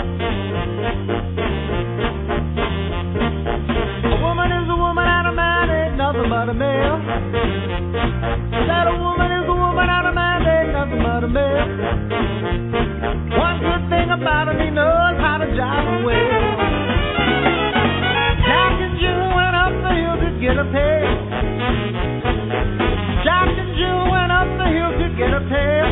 A woman is a woman and a man ain't nothing but a male. That a woman is a woman and a man ain't nothing but a male. One good thing about him, he knows how to jive him well. Jack and Jill went up the hill to get a pail. Jack and Jill went up the hill to get a pail.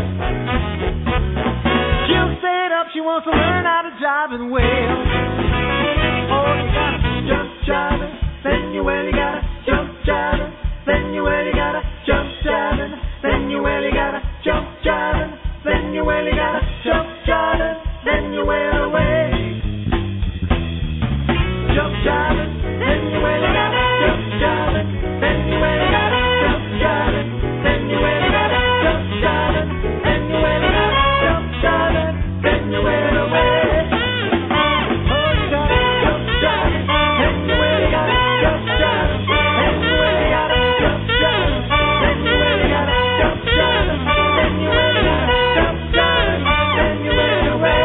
Jill stayed up, she wants to learn how to jive and wail. Oh, you gotta jump jiving, then you well, you gotta jump jiving, then you well, you gotta jump jiving, then you well, you gotta jump jiving, then you well, you gotta jump jiving, then you well away. Jump jiving, then you well, you gotta jump jiving, then you well, you gotta jump jiving, then you well, you gotta jump jiving, then you well, you gotta jump jiving, then you well away. Oh, you gotta jump jiving, then you well, you gotta jump jiving, then you well, you gotta jump jiving, then you well, you gotta jump jiving, then you well, you gotta jump jiving, then you well away.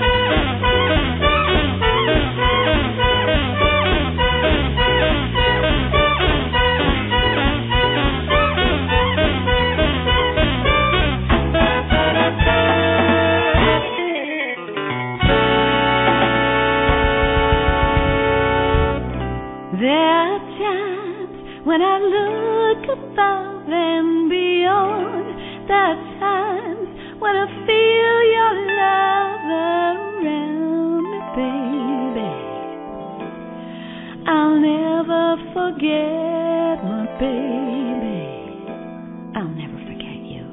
There are times when I look above and beyond. There are times when I feel your love around me, baby. I'll never forget my baby. I'll never forget you.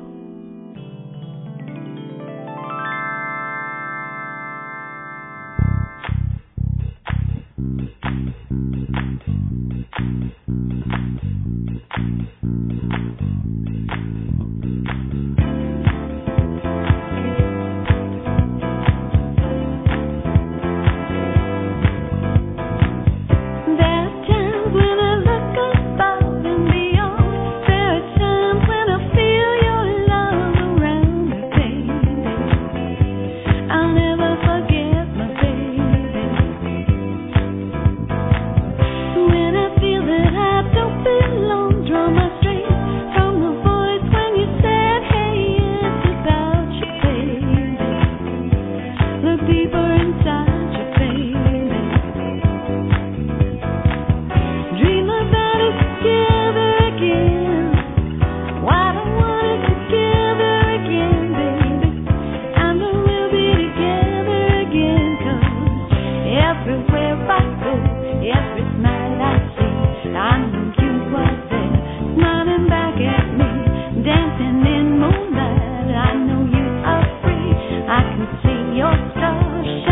Dancing in moonlight, I know you are free. I can see your stars.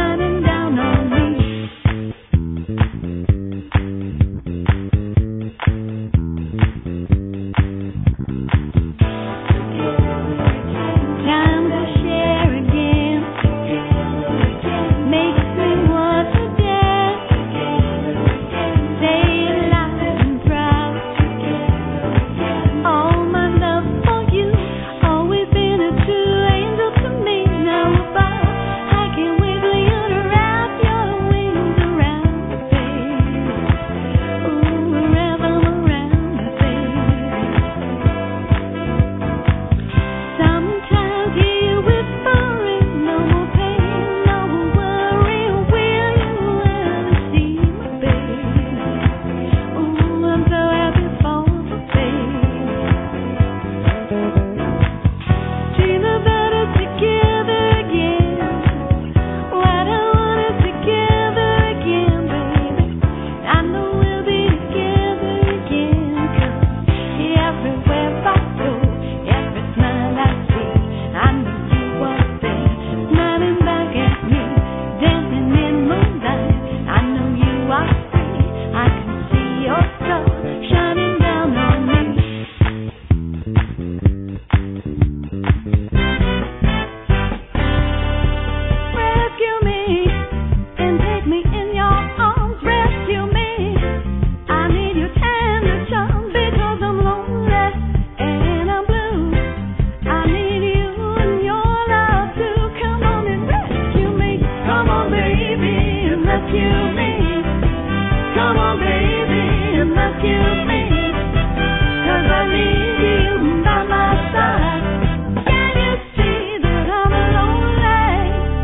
rescue me, 'cause I need you by my side. Can you see that I'm lonely?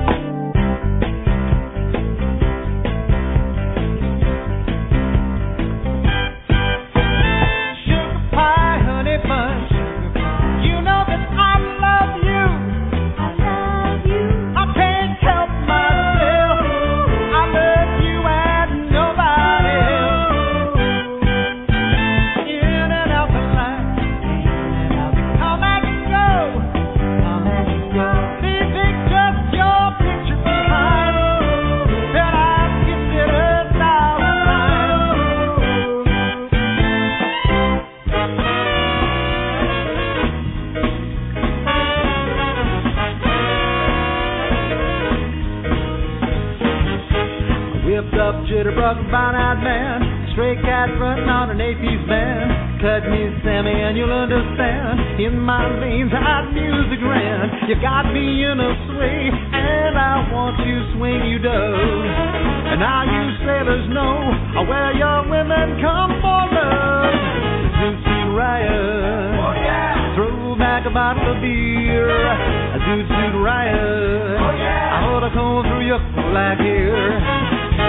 Sugar pie, honey bun, you know that I love you. I love you. I can't help myself. I love you and nobody else. In and out the line, in and out, come and go, come and go. Leaving just your picture behind that I've considered 1,000 times. Whipped up, jitterbug, brown-eyed man, stray cat frontin' on an eight-piece band. Cut me, Sammy, and you'll understand. In my veins, hot music ran. You got me in a sway, and I want to swing you dove. And now you sailors know where your women come for love. Zoot Suit Riot, oh yeah. Throw back a bottle of beer. Zoot Suit Riot, oh yeah. I ought to comb through your black hair.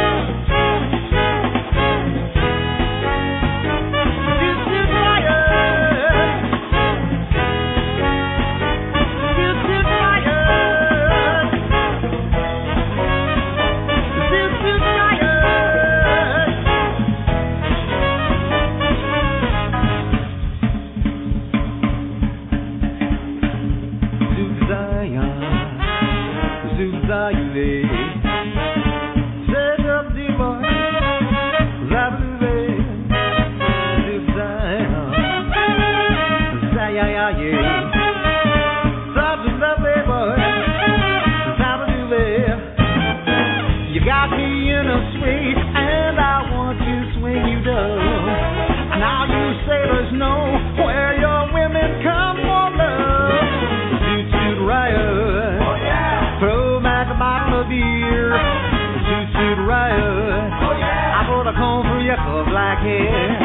Black hair.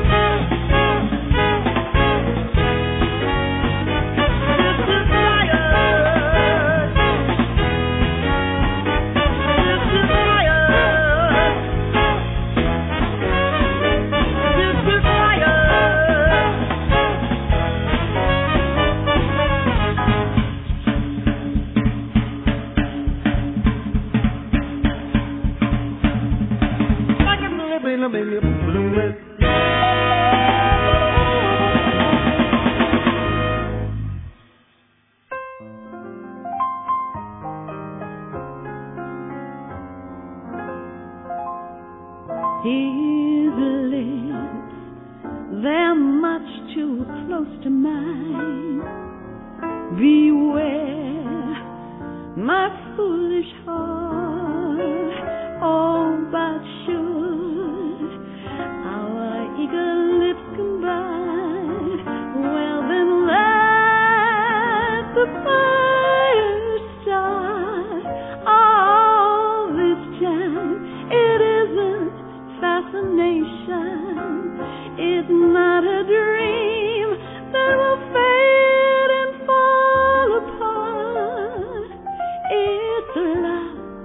His lips, they're much too close to mine. Beware my foolish heart. Oh, but should our eager lips combine, well then let the fire start. All this time it isn't fascination, it's not a dream that will fade and fall apart. It's love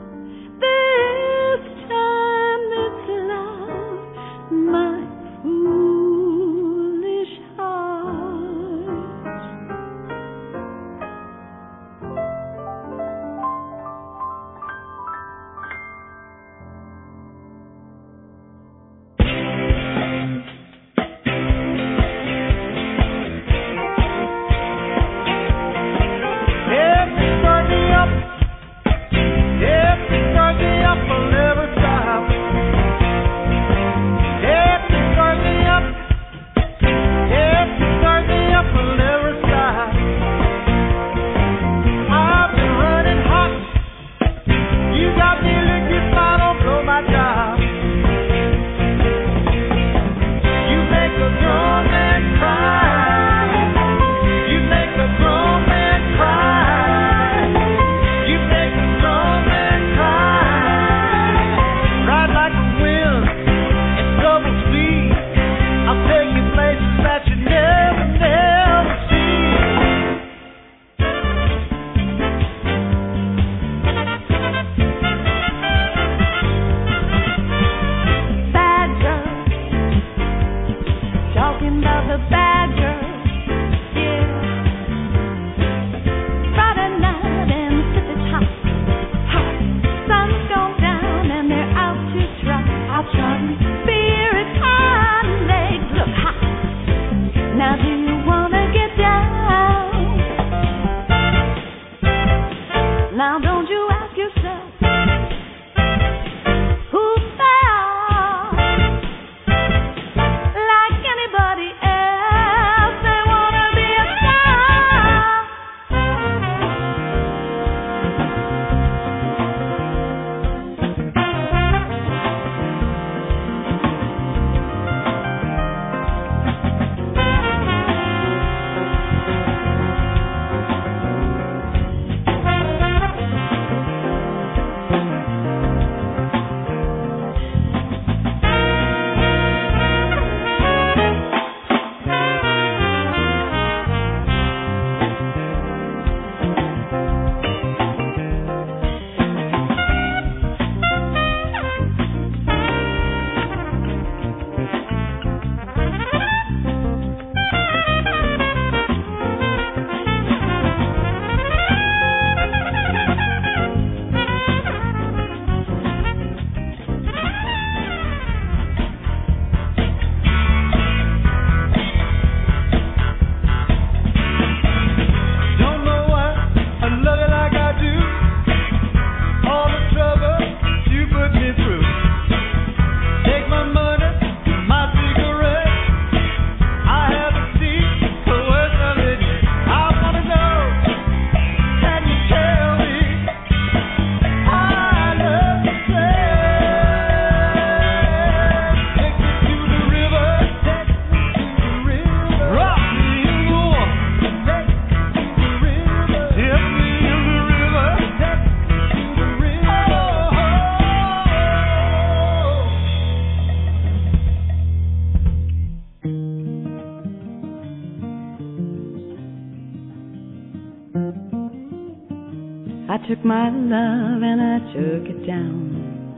took my love and I took it down.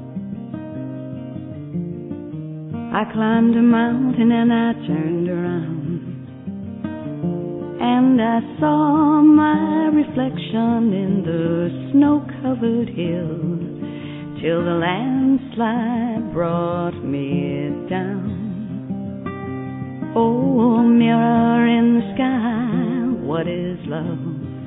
I climbed a mountain and I turned around, and I saw my reflection in the snow-covered hill, till the landslide brought me down. Oh, mirror in the sky, what is love?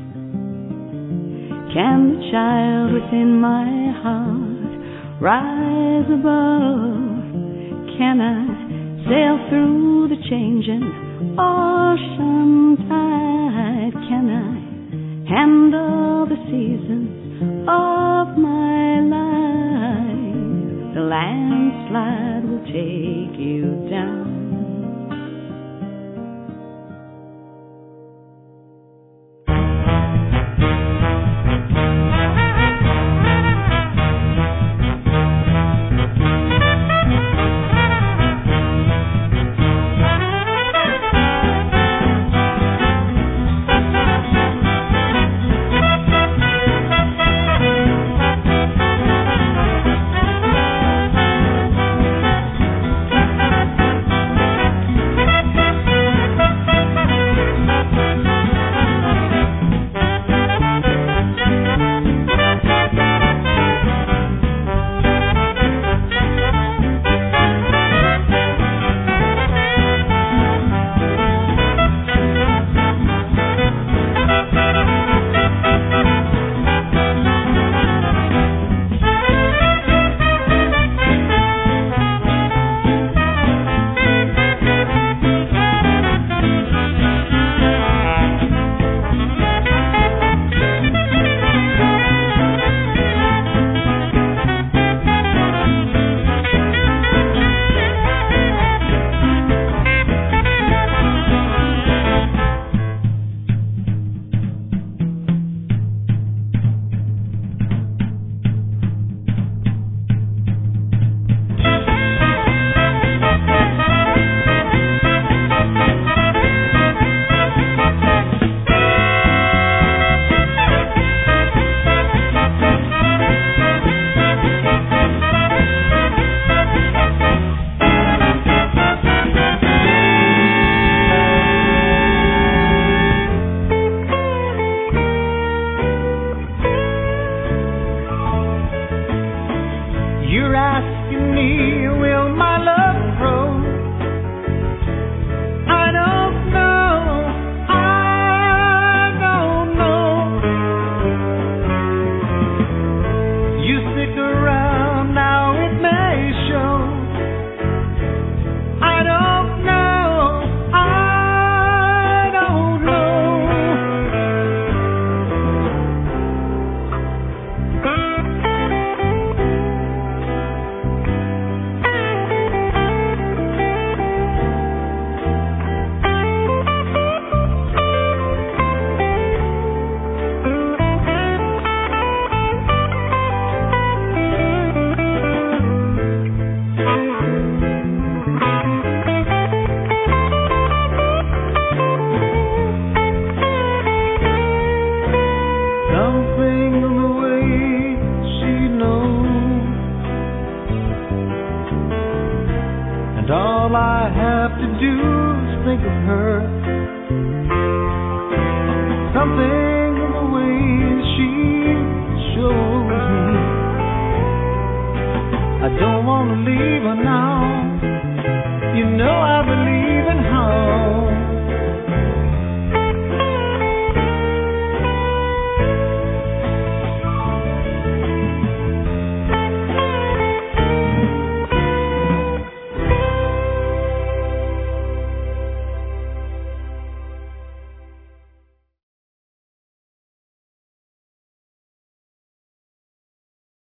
Can the child within my heart rise above? Can I sail through the changing ocean tide? Can I handle the seasons of my life? The landslide will take you down. I don't want to leave her now. You know I've